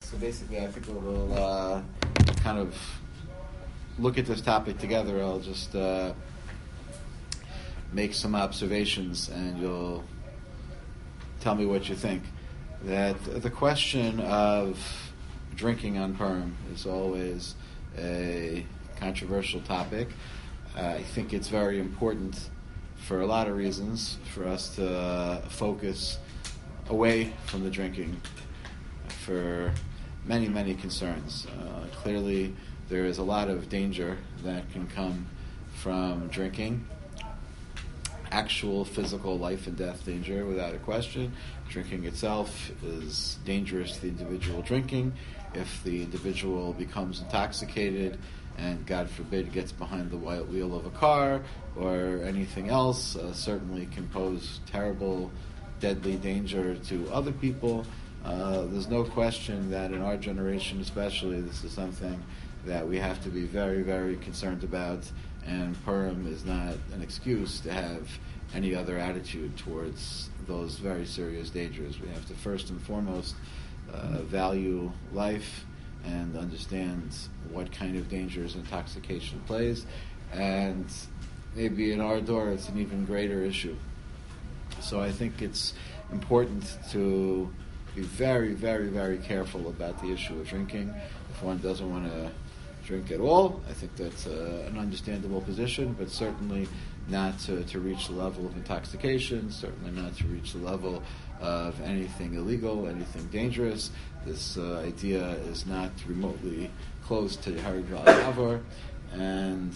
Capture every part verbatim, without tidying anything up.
So basically, I think we'll uh, kind of look at this topic together. I'll just uh, make some observations, and you'll tell me what you think. That the question of drinking on Purim is always a controversial topic. Uh, I think it's very important for a lot of reasons for us to uh, focus away from the drinking for many, many concerns. Uh, clearly, there is a lot of danger that can come from drinking. Actual physical life and death danger, without a question. Drinking itself is dangerous to the individual drinking. If the individual becomes intoxicated and, God forbid, gets behind the wheel of a car or anything else, uh, certainly can pose terrible, deadly danger to other people. Uh, there's no question that in our generation especially, this is something that we have to be very, very concerned about, and Purim is not an excuse to have any other attitude towards those very serious dangers. We have to first and foremost uh, value life and understand what kind of dangers intoxication plays, and maybe in our door it's an even greater issue. So I think it's important to be very, very, very careful about the issue of drinking. If one doesn't want to drink at all, I think that's uh, an understandable position, but certainly not to, to reach the level of intoxication, certainly not to reach the level of anything illegal, anything dangerous. This uh, idea is not remotely close to Harry Avar, and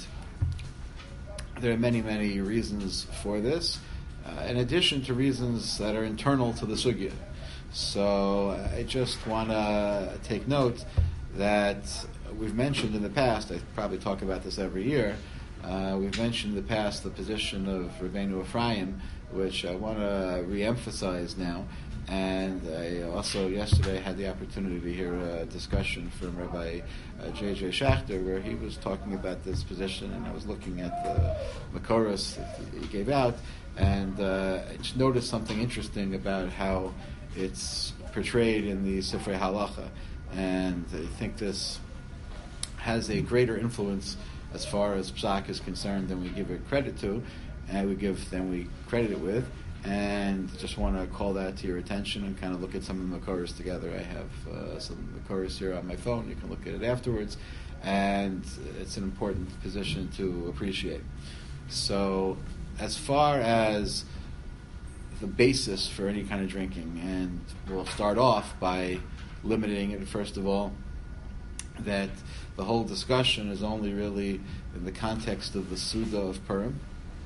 there are many, many reasons for this, uh, in addition to reasons that are internal to the sugya. So I just want to take note that we've mentioned in the past, I probably talk about this every year, uh, we've mentioned in the past the position of Rabbeinu Ephraim, which I want to re-emphasize now. And I also yesterday had the opportunity to hear a discussion from Rabbi uh, J J Schachter, where he was talking about this position, and I was looking at the Makoros that he gave out, and uh, I just noticed something interesting about how it's portrayed in the Sifrei Halacha, and I think this has a greater influence as far as Psak is concerned than we give it credit to, and we give than we credit it with. And just want to call that to your attention and kind of look at some of the Makoros together. I have uh, some Makoros here on my phone. You can look at it afterwards, and it's an important position to appreciate. So, as far as the basis for any kind of drinking, and we'll start off by limiting it, first of all, that the whole discussion is only really in the context of the Suda of Purim,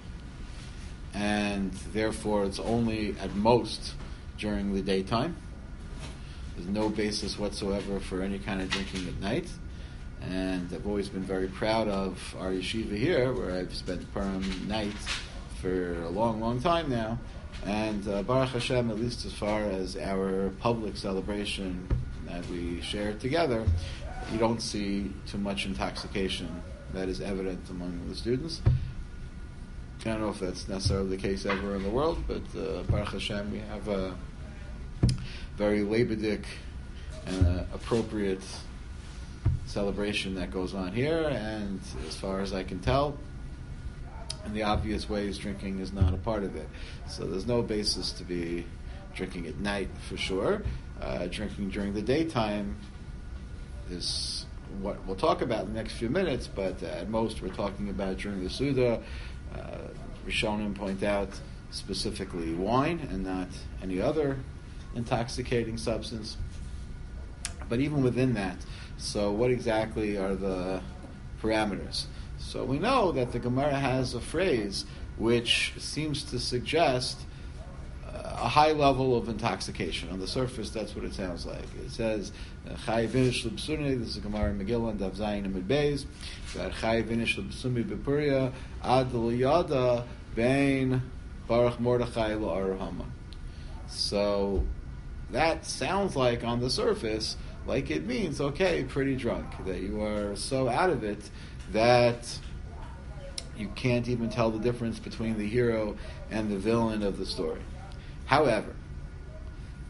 and therefore it's only at most during the daytime. There's no basis whatsoever for any kind of drinking at night, and I've always been very proud of our yeshiva here, where I've spent Purim night for a long, long time now, and uh, Baruch Hashem, at least as far as our public celebration that we share together, you don't see too much intoxication that is evident among the students. I don't know if that's necessarily the case everywhere in the world, but uh, Baruch Hashem, we have a very Leibedik and uh, appropriate celebration that goes on here, and as far as I can tell, in the obvious ways, drinking is not a part of it. So there's no basis to be drinking at night for sure. Uh, drinking during the daytime is what we'll talk about in the next few minutes, but uh, at most we're talking about during the Suda. Uh, Rishonim point out specifically wine and not any other intoxicating substance. But even within that, so what exactly are the parameters? So we know that the Gemara has a phrase which seems to suggest a high level of intoxication. On the surface, that's what it sounds like. It says, Chai vinish l'bsuni, this is a Gemara in Megillah, and Daf Zayin and Medbeis, that Chai vinish l'bsumi b'puria, ad l'yada bein Baruch Mordechai l'Arahama. So, that sounds like, on the surface, like it means, okay, pretty drunk, that you are so out of it that you can't even tell the difference between the hero and the villain of the story. However,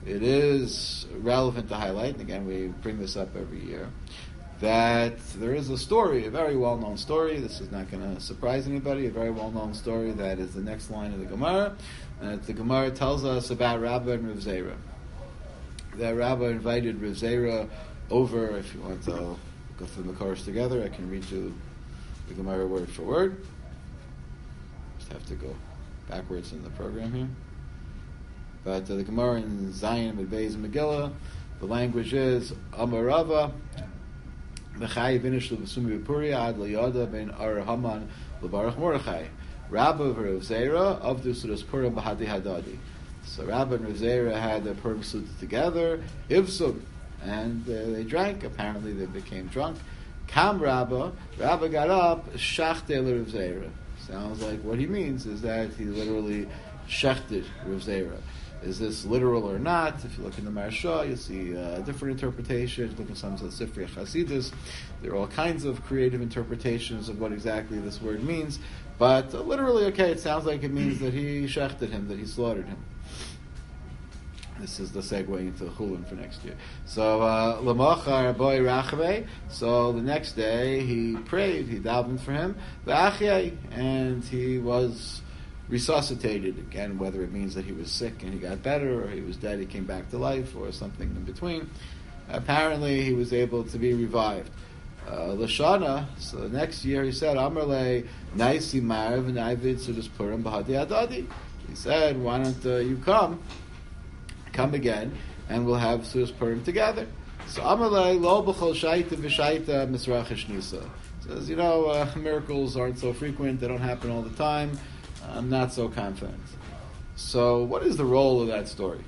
it is relevant to highlight, and again we bring this up every year, that there is a story, a very well-known story. This is not going to surprise anybody. A very well-known story that is the next line of the Gemara. And the Gemara tells us about Rabbah and Rav Zera. That Rabbah invited Rav Zera over. If you want to go through the chorus together, I can read you the Gemara word for word. Just have to go backwards in the program here. But uh, the Gemara in Zion, Beis and Megillah, the language is Amar Rava. Mechai vinish l'v'sumi v'puria ad l'yada ben ar Haman l'barach Mordechai. Rabba v'Rav Zera of the Sudas Purim b'hadi hadadi. So Rabba and Rav Zera had the Purim suits together, Ivsum, and uh, they drank. Apparently they became drunk. Kam Rabba, Rabba got up, shachte l'Rav Zera. Sounds like what he means is that he literally shechted Rav Zera. Is this literal or not? If you look in the Maharsha, you see uh, different interpretations. Look at some of the Sifrei Chasidus. There are all kinds of creative interpretations of what exactly this word means. But uh, literally, okay, it sounds like it means that he shechted him, that he slaughtered him. This is the segue into Chulin for next year. So, Lamachar boy Rachave. So the next day he prayed, he davened for him, the and he was resuscitated again, whether it means that he was sick and he got better, or he was dead, he came back to life, or something in between. Apparently, he was able to be revived. Uh, Lashana, so the next year he said, Amarle, Naisi Marav, Naivid, Sudas Purim, Bahadi Adadi. He said, why don't uh, you come, come again, and we'll have Sudas Purim together. So Amarle, Lo B'chol Shaita V'Shaita Misrachish Nisa. Says, you know, uh, miracles aren't so frequent, they don't happen all the time. I'm not so confident. So, what is the role of that story?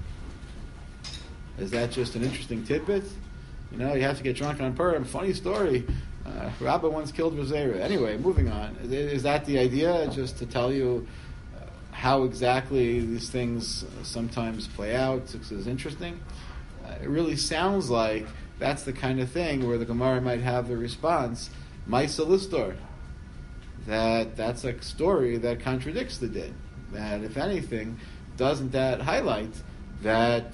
Is that just an interesting tidbit? You know, you have to get drunk on Purim. Funny story. Uh, Rabbah once killed Rav Zera. Anyway, moving on. Is, is that the idea? Just to tell you uh, how exactly these things uh, sometimes play out? This is interesting. Uh, it really sounds like that's the kind of thing where the Gemara might have the response, Maisa Listor. That that's a story that contradicts the din. That, if anything, doesn't that highlight that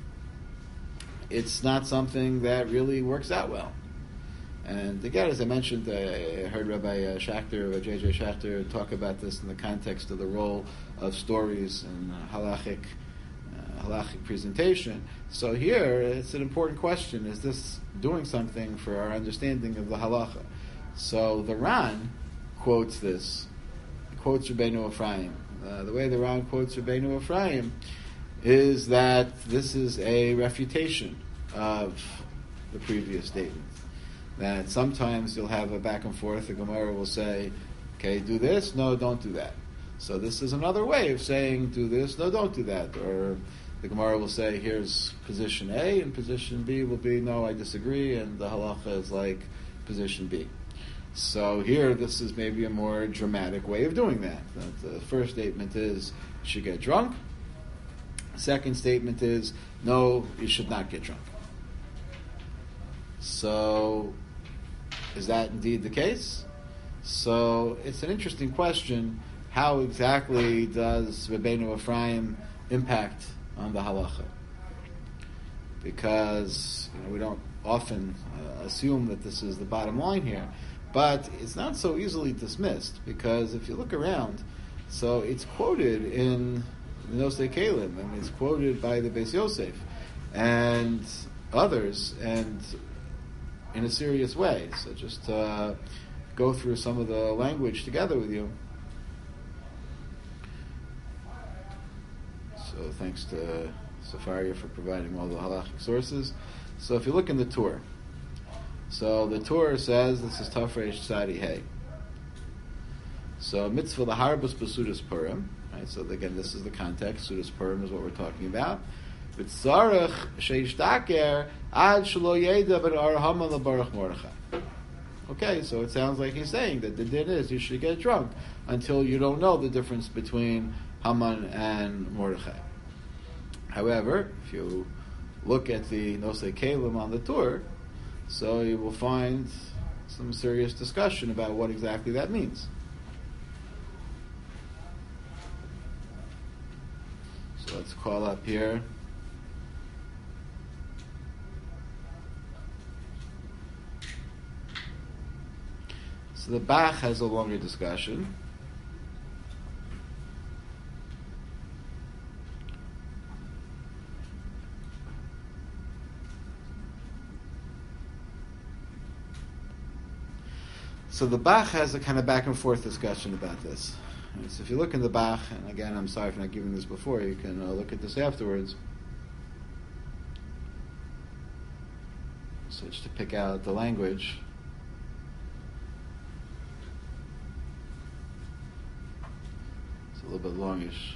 it's not something that really works out well? And again, as I mentioned, I heard Rabbi uh, Schachter, uh, J J Schachter, talk about this in the context of the role of stories and uh, halachic, uh, halachic presentation. So here, it's an important question. Is this doing something for our understanding of the halacha? So the Ran quotes this, quotes Rabbeinu Ephraim. Uh, the way the Ran quotes Rabbeinu Ephraim is that this is a refutation of the previous statement. That sometimes you'll have a back and forth, the Gemara will say, okay, do this, no, don't do that. So this is another way of saying, do this, no, don't do that. Or the Gemara will say, here's position A, and position B will be, no, I disagree, and the halacha is like position B. So here, this is maybe a more dramatic way of doing that. The first statement is, you should get drunk. The second statement is, no, you should not get drunk. So, is that indeed the case? So, it's an interesting question. How exactly does Rabbeinu Ephraim impact on the halacha? Because you know, we don't often uh, assume that this is the bottom line here. But it's not so easily dismissed, because if you look around, so it's quoted in the Nosei Kalim, and it's quoted by the Beis Yosef and others, and in a serious way. So just uh, go through some of the language together with you. So thanks to Safaria for providing all the halachic sources. So if you look in the Torah, so the Torah says, this is Tafresh Tzadi Hey. So mitzvah laharbus b'sudas Purim, right? So again, this is the context. Sudas Purim is what we're talking about. V'tzarech sheishtaker ad shelo yeda ben ar Haman lebarach Mordechai. Okay, so it sounds like he's saying that the din is you should get drunk until you don't know the difference between Haman and Mordechai. However, if you look at the Nosei Kalim on the Torah, so you will find some serious discussion about what exactly that means. So let's call up here So the Bach has a longer discussion. So the Bach has a kind of back and forth discussion about this. And so if you look in the Bach, and again, I'm sorry for not giving this before, you can uh, look at this afterwards. So just to pick out the language. It's a little bit longish.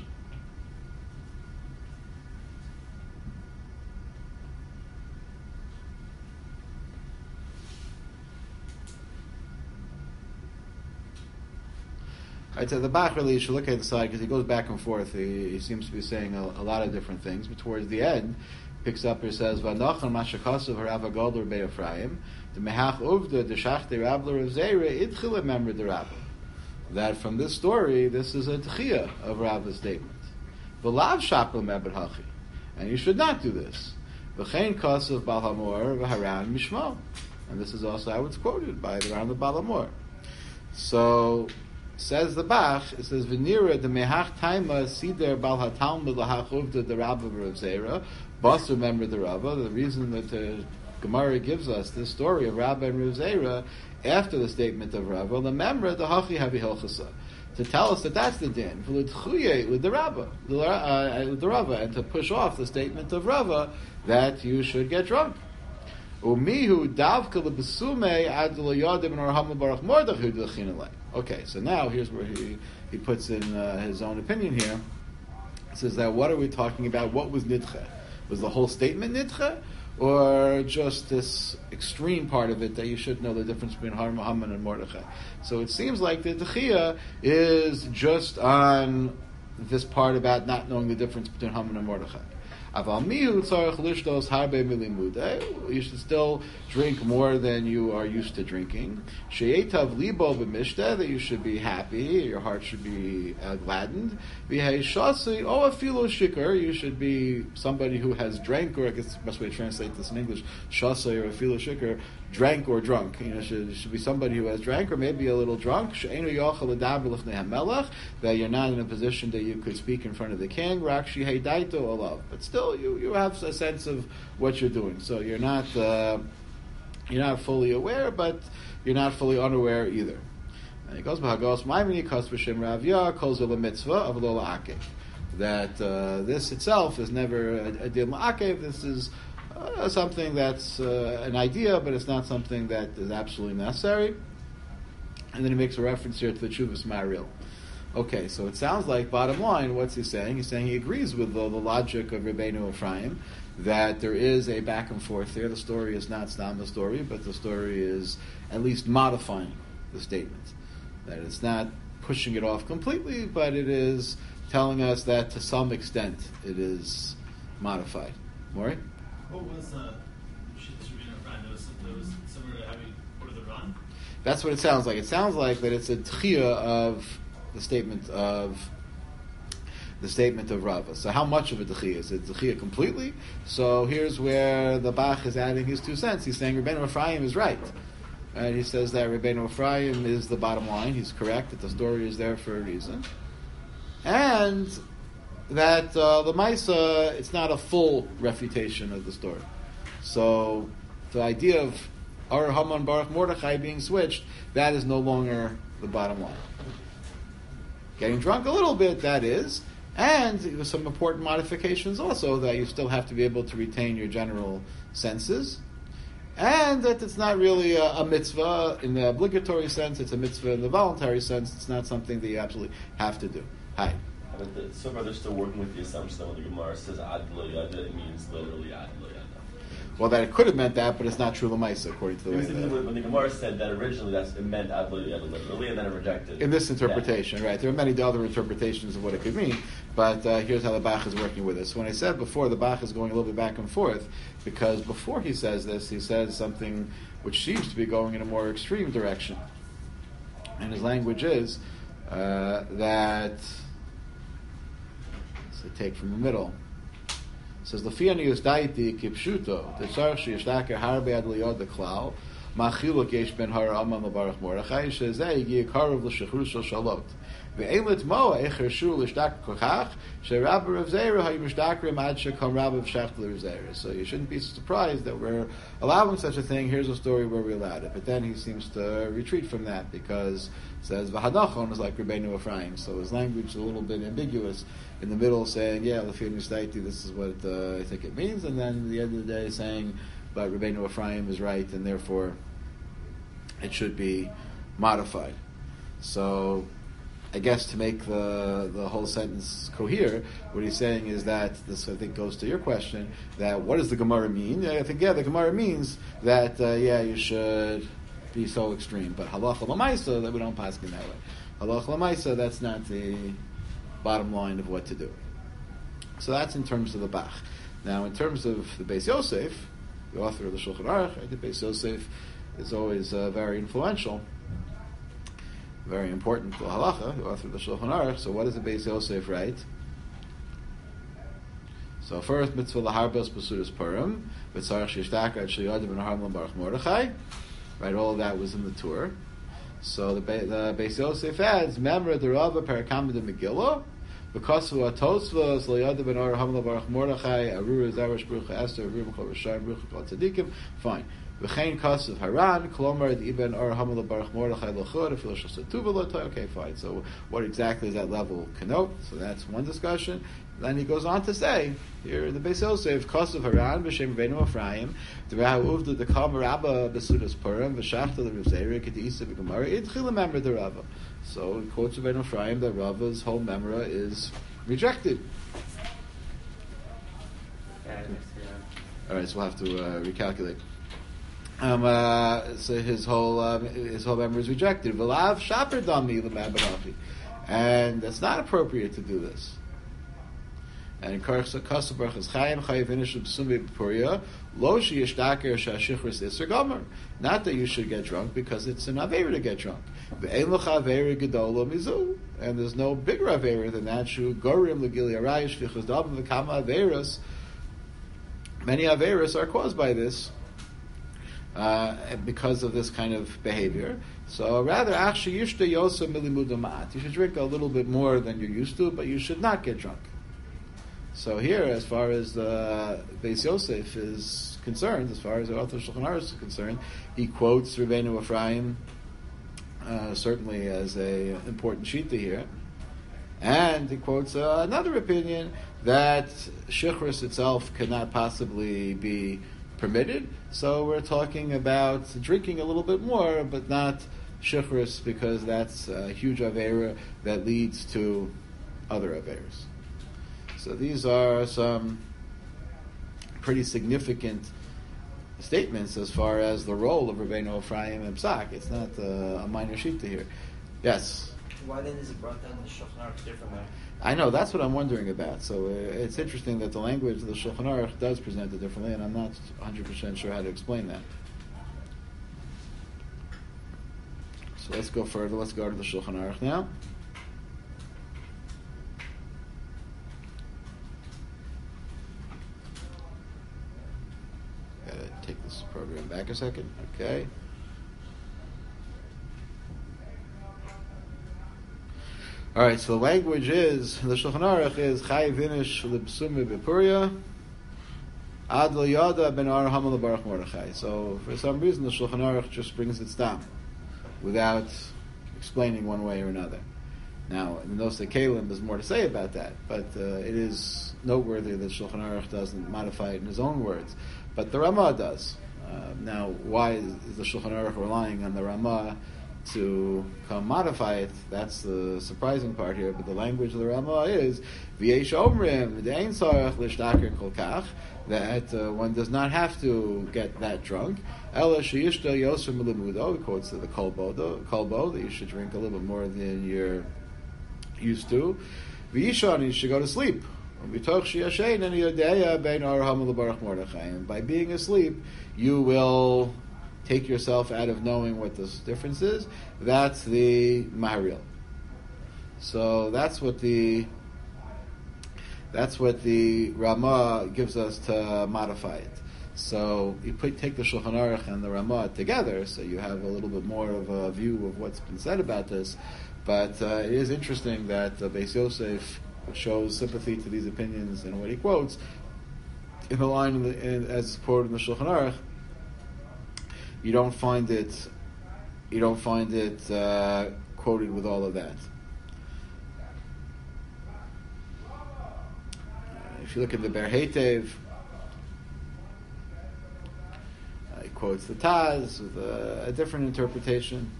Right, so the Bach really, you should look at the side because he goes back and forth. He, he seems to be saying a, a lot of different things, but towards the end, picks up and says, "V'anochan mashakasav harav agadol Rebbe Ephraim, the mehach uvda the shachte rabler of Zera idchile member the rabba." That from this story, this is a tchiyah of Rabba's statement. V'lav shapel mebed hachi, and you should not do this. V'chein kasav bal hamor v'haran mishmo, and this is also how it's quoted by the Ram of Bal Hamor. So. Says the Bach, it says, "V'nira the mehach taima sider bal hatalmud lahachuvda the Rabba of Zera." Bus remember the Rabba. The reason that the Gemara gives us this story of Rabba and Rav Zera after the statement of Rabba, the memra the hachi havi hilchasa, to tell us that that's the din v'litchuye with the Rabba, uh, with the Rabba, and to push off the statement of Rabba that you should get drunk. Umihu davka lebesume ad lo yadim nor hamel baruch mordechai d'chinalei. Okay, so now here's where he, he puts in uh, his own opinion here. He says that what are we talking about? What was nidche? Was the whole statement nidche? Or just this extreme part of it that you should know the difference between Har Haman and Mordechai? So it seems like the Dechia is just on this part about not knowing the difference between Haman and Mordechai. You should still drink more than you are used to drinking. That you should be happy, your heart should be uh, gladdened. You should be somebody who has drank, or I guess the best way to translate this in English, shasai or a filo shikar, drank or drunk. You know, should, should be somebody who has drank or maybe a little drunk. That you're not in a position that you could speak in front of the king. But still, you, you have a sense of what you're doing. So you're not uh, you're not fully aware, but you're not fully unaware either. And he goes, that uh, this itself is never a, a din la'akev. This is uh, something that's uh, an idea, but it's not something that is absolutely necessary. And then he makes a reference here to the Chuvas Maril. Okay, so it sounds like, bottom line, what's he saying? He's saying he agrees with the, the logic of Rebbeinu Ephraim, that there is a back and forth there. The story is not Stam story, but the story is at least modifying the statement. That it's not pushing it off completely, but it is telling us that to some extent it is modified. Maury? What was uh, Rebbeinu Ephraim? That was, that was similar to how we ordered the Ran? That's what it sounds like. It sounds like that it's a tchiyah of the statement of the statement of Rava. So how much of a dechiyah? Is it dechiyah completely? So here's where the Bach is adding his two cents. He's saying Rebbeinu Ephraim is right. And he says that Rebbeinu Ephraim is the bottom line. He's correct, that the story is there for a reason. And that uh, the Maisa, it's not a full refutation of the story. So the idea of Ar Haman Baruch Mordechai being switched, that is no longer the bottom line. Getting drunk a little bit, that is, and there's some important modifications also, that you still have to be able to retain your general senses, and that it's not really a, a mitzvah in the obligatory sense, it's a mitzvah in the voluntary sense, it's not something that you absolutely have to do. Hi. But the, so far they're still working with the assumption that when the Gemara says ad lo yada, it means literally ad lo yada. Well, that it could have meant that, but it's not true l'maisa, according to the way that... When the Gemara said that originally, that's, it meant ad lo yada literally, and then it rejected. In this interpretation, yeah. Right. There are many other interpretations of what it could mean, but uh, here's how the Bach is working with it. So when I said before, the Bach is going a little bit back and forth, because before he says this, he says something which seems to be going in a more extreme direction. And his language is uh, that... So take from the middle. It says, "L'fiani yusdaiti kipshuto, tzarich sheyishtaker harbe ad liyod klal, machiluk yesh ben har Aman lebarach Mordechai shezeh yikarav l'shechrus shel shalot. Ve'emet moa echershu l'shtak kochach she'Rabbi Rav Zera hayu mishdakrim ad shekam Rabbi v'shach l'Rav Zera. So you shouldn't be surprised that we're allowing such a thing. Here's a story where we allowed it, but then he seems to retreat from that because it says v'hadachon is like Rabbeinu Ephraim. So his language is a little bit ambiguous in the middle, saying yeah, l'fi mistaiti, this is what uh, I think it means, and then at the end of the day saying, but Rabbeinu Ephraim is right, and therefore it should be modified. So I guess to make the the whole sentence cohere, what he's saying is that this, I think, goes to your question, that what does the Gemara mean? I think, yeah, the Gemara means that, uh, yeah, you should be so extreme. But halacha l'maisa, that we don't pass in that way. Halacha l'maisa, that's not the bottom line of what to do. So that's in terms of the Bach. Now, in terms of the Beis Yosef, the author of the Shulchan Aruch, right, the Beis Yosef is always uh, very influential, very important to halacha, the author of the Shulchan Aruch. So what does the Beis Yosef write? So first, mitzvah laharbos b'sudas purim, v'tzarech shishtak ad shliyadim ben harmon baruch Mordechai. Right, all of that was in the tour. So the, Be- the Beis Yosef adds, memra derava parakamid de Megillah, because of a tosva shliyadim ben harmon baruch Mordechai, arura zarash brucha Esther, arura b'chol rishayim brucha kol tzadikim. Fine. V'chein kasav haran, kolomar d'ibn or hamel baruch Mordechai l'chod, afil shasatuva l'toy. Okay, fine. So what exactly does that level connote? So that's one discussion. Then he goes on to say, here in the Beis Yosef, kasav haran, b'shem Rabbeinu Ephraim, d'rahu uvda d'kam rabba b'sudas purim, v'shachta l'Rav Zera, k'ti'isa v'gemara, idchil a-memra d'Rava. So he quotes Rabbeinu Ephraim that Rava's whole memra is rejected. All right, so we'll have to uh, recalculate. Um, uh, so his whole um, his whole member is rejected. V'lav shaper dami l'mabarachi, and it's not appropriate to do this. And in Karsa Kasabarach is Chaim Chayiv Inish B'Sumi B'Puria Lo Sheyishtaker Shashichris Isser Gomer. Not that you should get drunk because it's an avera to get drunk. Ve'ein L'cha avera gedola mizu, and there's no bigger avera than that. Shu Gorim L'Gili Arayish V'Chaz Dabim V'Kama Averas. Many averas are caused by this. Uh, because of this kind of behavior. So rather, you should drink a little bit more than you're used to, but you should not get drunk. So here, as far as the Beis Yosef is concerned, as far as the author of Shulchan Aruch is concerned, he quotes Rabbeinu Ephraim uh, certainly as a important shita here, and he quotes uh, another opinion that shichris itself cannot possibly be permitted. So we're talking about drinking a little bit more, but not shichris, because that's a huge avera that leads to other averas. So these are some pretty significant statements as far as the role of Rabbeinu Ephraim and Psak. It's not uh, a minor shita here. Yes? Why then is it brought down in the Shulchan Aruch differently? I know, that's what I'm wondering about. So uh, it's interesting that the language of the Shulchan Aruch does present it differently, and I'm not one hundred percent sure how to explain that. So let's go further. Let's go to the Shulchan Aruch now. Gotta take this program back a second. Okay. All right, so the language is, the Shulchan Aruch is Chayiv Inish L'B'Sumi B'Puria Ad L'Yada Ben Ar Hamel Baruch Mordechai. So for some reason the Shulchan Aruch just brings it down without explaining one way or another. Now, in the Nosei Kalim, there's more to say about that, but uh, it is noteworthy that Shulchan Aruch doesn't modify it in his own words, but the Ramah does. Uh, now, why is the Shulchan Aruch relying on the Ramah to come modify it? That's the surprising part here. But the language of the Ramah is V'yesh Omrim De'ein Sarach L'Shtaker Kol Kach, that uh, one does not have to get that drunk. Ela Sheyishta Yosem L'Mudo, he quotes the Kolbo, Kolbo, that you should drink a little bit more than you're used to. V'yishan, you should go to sleep. And by being asleep, you will take yourself out of knowing what this difference is. That's the Maharil. So that's what the that's what the Ramah gives us to modify it. So you put, take the Shulchan Aruch and the Ramah together, so you have a little bit more of a view of what's been said about this. But uh, it is interesting that uh, Beis Yosef shows sympathy to these opinions in what he quotes in the line in the, in, as quoted in the Shulchan Aruch. You don't find it. You don't find it uh, quoted with all of that. If you look at the Ber Heitev, uh, he quotes the Taz with a, a different interpretation.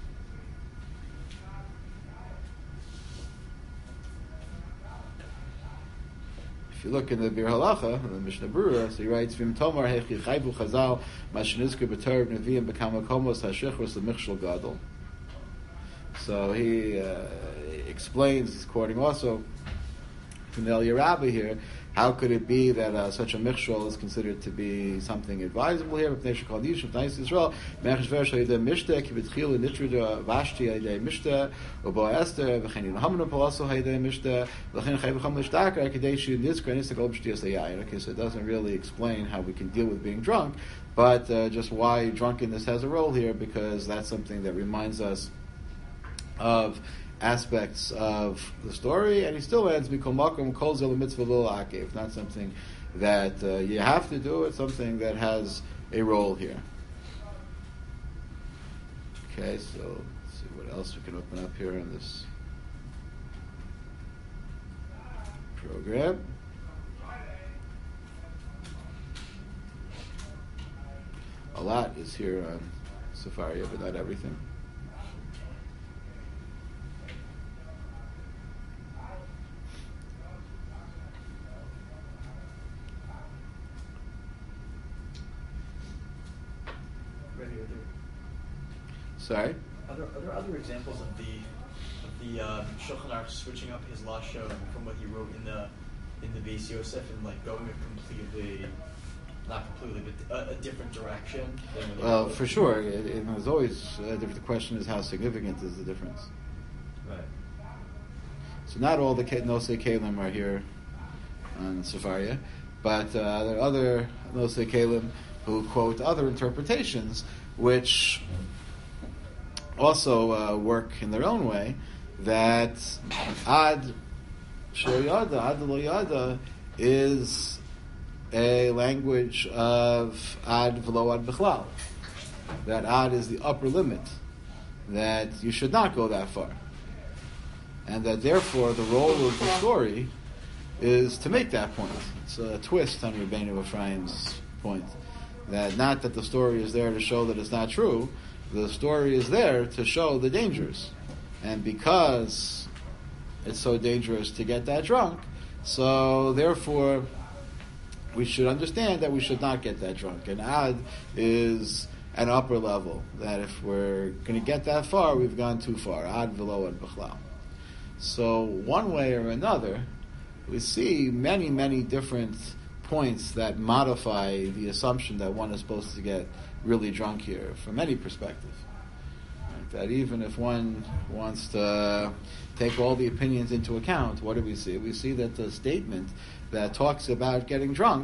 If you look in the Bir Halacha, the Mishnah Berurah, so he writes, "Vim Tomar hechi chayvu Chazal mashenizku b'Torah v'neviim b'kama komos hashichrus l'michshel gadol." So he uh, explains, he's quoting also from the Eliyah Rabbi here, how could it be that uh, such a michshol is considered to be something advisable here? Because the Okay, so it doesn't really explain how we can deal with being drunk, but uh, just why drunkenness has a role here, because that's something that reminds us of aspects of the story. And he still adds, "Mikol makom kol zeh mitzvah lo akev." Not something that uh, you have to do; it's something that has a role here. Okay, so let's see what else we can open up here in this program. A lot is here on Sefaria, but not everything. Sorry? Are there, are there other examples of the of the um, Shulchan Aruch switching up his lashon from what he wrote in the in the Beis Yosef and like going a completely, not completely, but a, a different direction? Than when Well, wrote? for sure. It, it, there's always uh, the question is how significant is the difference. Right. So not all the Nosei Kalim are here on Sefaria, but uh, there are other Nosei Kalim who quote other interpretations, which also uh, work in their own way, that ad shoyada, ad lo yada, is a language of ad v'lo ad b'chlal. That ad is the upper limit, that you should not go that far. And that therefore the role of the story is to make that point. It's a twist on Rabbeinu Ephraim's point. That not that the story is there to show that it's not true, the story is there to show the dangers. And because it's so dangerous to get that drunk, so therefore we should understand that we should not get that drunk. And ad is an upper level, that if we're going to get that far, we've gone too far. Ad v'lo ad b'chlal. So one way or another, we see many, many different points that modify the assumption that one is supposed to get really drunk here from any perspective. Right? That even if one wants to take all the opinions into account, what do we see? We see that the statement that talks about getting drunk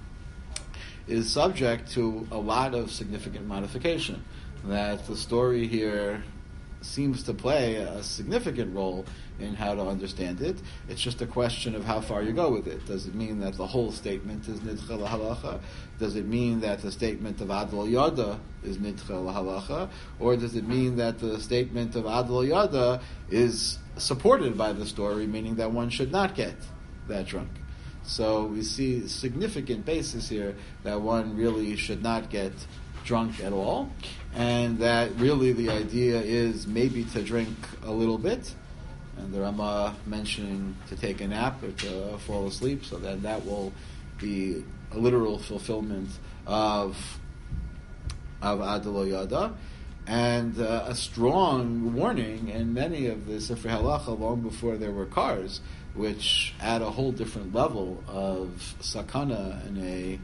is subject to a lot of significant modification. That the story here seems to play a significant role in how to understand it. It's just a question of how far you go with it. Does it mean that the whole statement is nidcha l'halacha? Does it mean that the statement of ad lo yada is nidcha l'halacha? Or does it mean that the statement of ad lo yada is supported by the story, meaning that one should not get that drunk? So we see significant basis here that one really should not get drunk at all, and that really the idea is maybe to drink a little bit, and the Rama mentioning to take a nap or to fall asleep, so that that will be a literal fulfillment of of Ad lo Yada, and uh, a strong warning in many of the Sifrei Halacha long before there were cars, which add a whole different level of sakana in a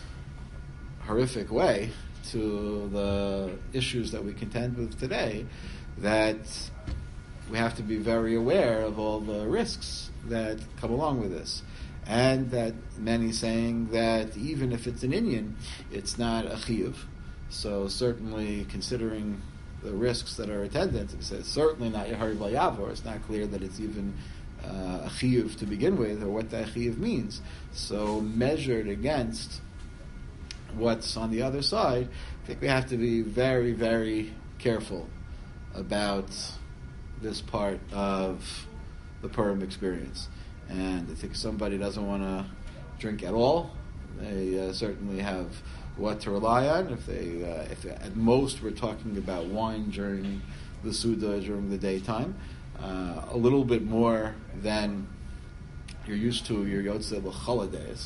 horrific way to the issues that we contend with today, that we have to be very aware of all the risks that come along with this. and that many saying that even if it's an Inyan, it's not a chiyuv. So certainly, considering the risks that are attendant, it says certainly not Yehari Bal Yavor. It's not clear that it's even uh, a chiyuv to begin with, or what that chiyuv means. So measured against what's on the other side, I think we have to be very, very careful about this part of the Purim experience. And I think if somebody doesn't want to drink at all, they uh, certainly have what to rely on. If they, uh, if at most we're talking about wine during the Suda during the daytime, uh, a little bit more than you're used to your Yotzei L'Chala days,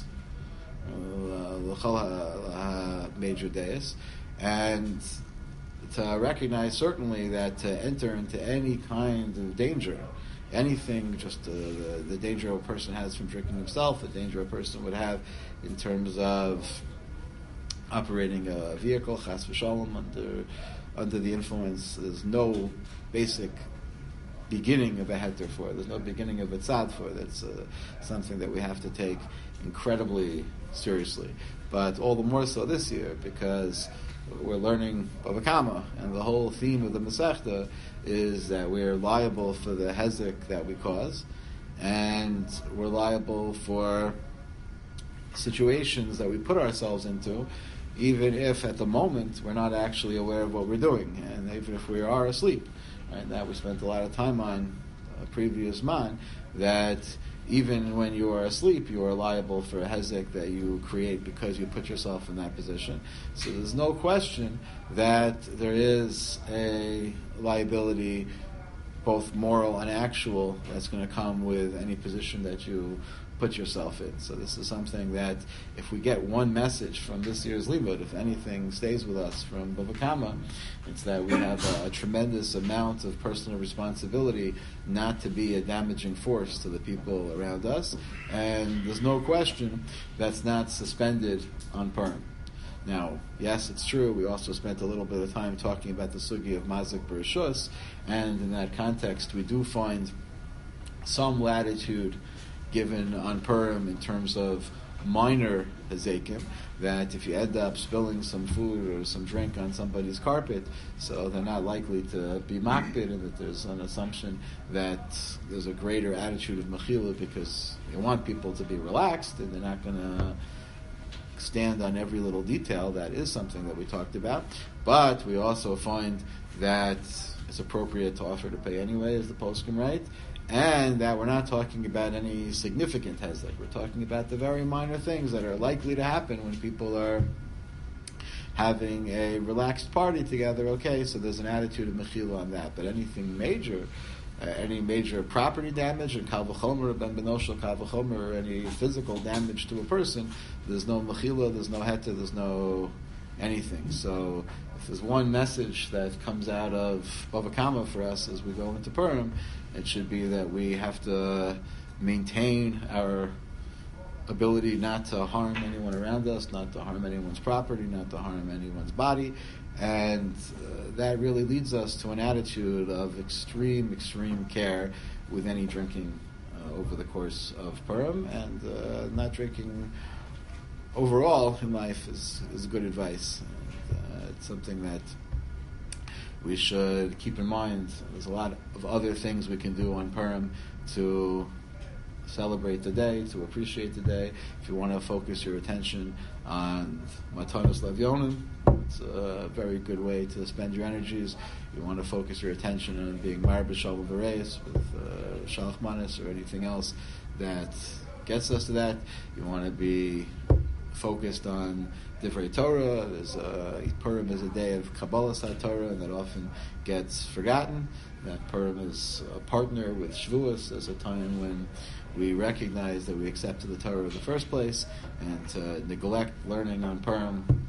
L'Chala major days, and to recognize certainly that to enter into any kind of danger, anything, just uh, the, the danger a person has from drinking himself, the danger a person would have in terms of operating a vehicle, chas v'shalom, under under the influence. There's no basic beginning of a heter for. There's no beginning of a tzad for. That's uh, something that we have to take incredibly seriously. But all the more so this year, because we're learning Bava Kama, and the whole theme of the Masechta is that we're liable for the hezek that we cause, and we're liable for situations that we put ourselves into, even if at the moment we're not actually aware of what we're doing, and even if we are asleep. Right? That we spent a lot of time on a previous man, that even when you are asleep, you are liable for a hezek that you create because you put yourself in that position. So there's no question that there is a liability, both moral and actual, that's going to come with any position that you put yourself in. So this is something that if we get one message from this year's Limud, if anything stays with us from Bava Kama, it's that we have a, a tremendous amount of personal responsibility not to be a damaging force to the people around us, and there's no question that's not suspended on Purim. Now, yes, it's true, we also spent a little bit of time talking about the sugi of Mazik Bereshus, and in that context we do find some latitude given on Purim in terms of minor hezekim, that if you end up spilling some food or some drink on somebody's carpet, so they're not likely to be makbid, and that there's an assumption that there's a greater attitude of mechila because you want people to be relaxed and they're not going to stand on every little detail. That is something that we talked about. But we also find that it's appropriate to offer to pay anyway, as the poskim write, and that we're not talking about any significant hezek. We're talking about the very minor things that are likely to happen when people are having a relaxed party together. Okay, so there's an attitude of mechila on that. But anything major, uh, any major property damage, or kal v'chomer, ben benoshel kal v'chomer, or any physical damage to a person, there's no mechila, there's no heta, there's no anything. So if there's one message that comes out of Bava Kama for us as we go into Purim, it should be that we have to maintain our ability not to harm anyone around us, not to harm anyone's property, not to harm anyone's body, and uh, that really leads us to an attitude of extreme, extreme care with any drinking uh, over the course of Purim, and uh, not drinking overall in life is, is good advice. And, uh, it's something that we should keep in mind. There's a lot of other things we can do on Purim to celebrate the day, to appreciate the day. If you want to focus your attention on Matanos Levyonim, it's a very good way to spend your energies. You want to focus your attention on being Mar B'Shalom V'Reis with uh, Shalach Manis or anything else that gets us to that. You want to be focused on Divrei Torah. There's a, Purim is a day of Kabbalas HaTorah, and that often gets forgotten. That Purim is a partner with Shavuos as a time when we recognize that we accepted the Torah in the first place, and to neglect learning on Purim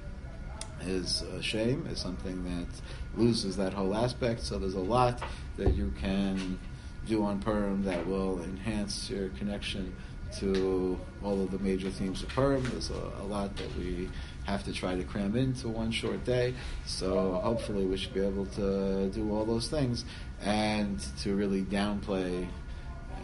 is a shame, is something that loses that whole aspect. So there's a lot that you can do on Purim that will enhance your connection to all of the major themes of Purim. There's a, a lot that we have to try to cram into one short day, so hopefully we should be able to do all those things and to really downplay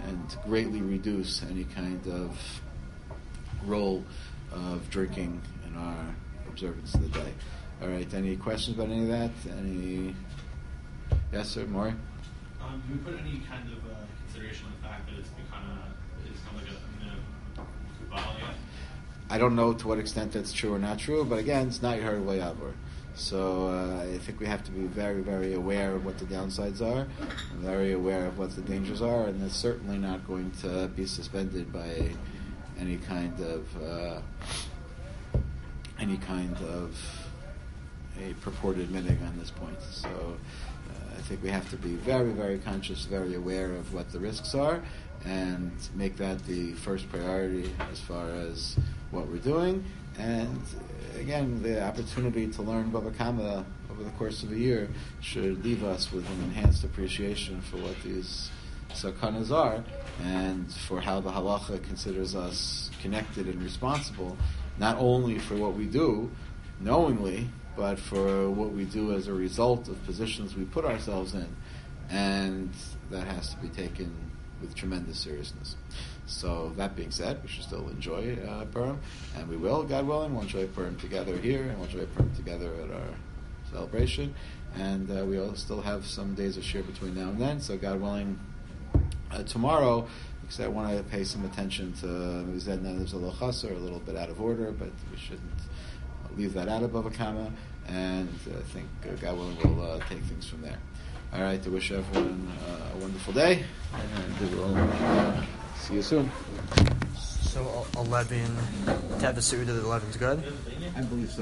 and to greatly reduce any kind of role of drinking in our observance of the day. All right, any questions about any of that? Any? Yes, sir, Maury? Um, do we put any kind of uh, consideration on the fact that it's become a, it's kind of like a, a, a kubal yet? I don't know to what extent that's true or not true, but again, it's not Yeher Vayavor. So uh, I think we have to be very, very aware of what the downsides are, and very aware of what the dangers are, and it's certainly not going to be suspended by any kind of uh, any kind of a purported minhag on this point. So uh, I think we have to be very, very conscious, very aware of what the risks are, and make that the first priority as far as what we're doing. And again, the opportunity to learn Bava Kama over the course of a year should leave us with an enhanced appreciation for what these sakanas are, and for how the halacha considers us connected and responsible, not only for what we do knowingly, but for what we do as a result of positions we put ourselves in. And that has to be taken with tremendous seriousness. So that being said, we should still enjoy uh, Purim, and we will, God willing. We'll enjoy Purim together here, and we'll enjoy Purim together at our celebration. And uh, we all still have some days of share between now and then. So God willing, uh, tomorrow, because I want to pay some attention to maybe Zedna, there's a little chasser, a little bit out of order, but we shouldn't leave that out of Bava Kama. And I think uh, God willing, we'll uh, take things from there. All right, I wish everyone uh, a wonderful day, and we'll uh, see you soon. So eleven, to have the Suda, the eleven's good? I believe so.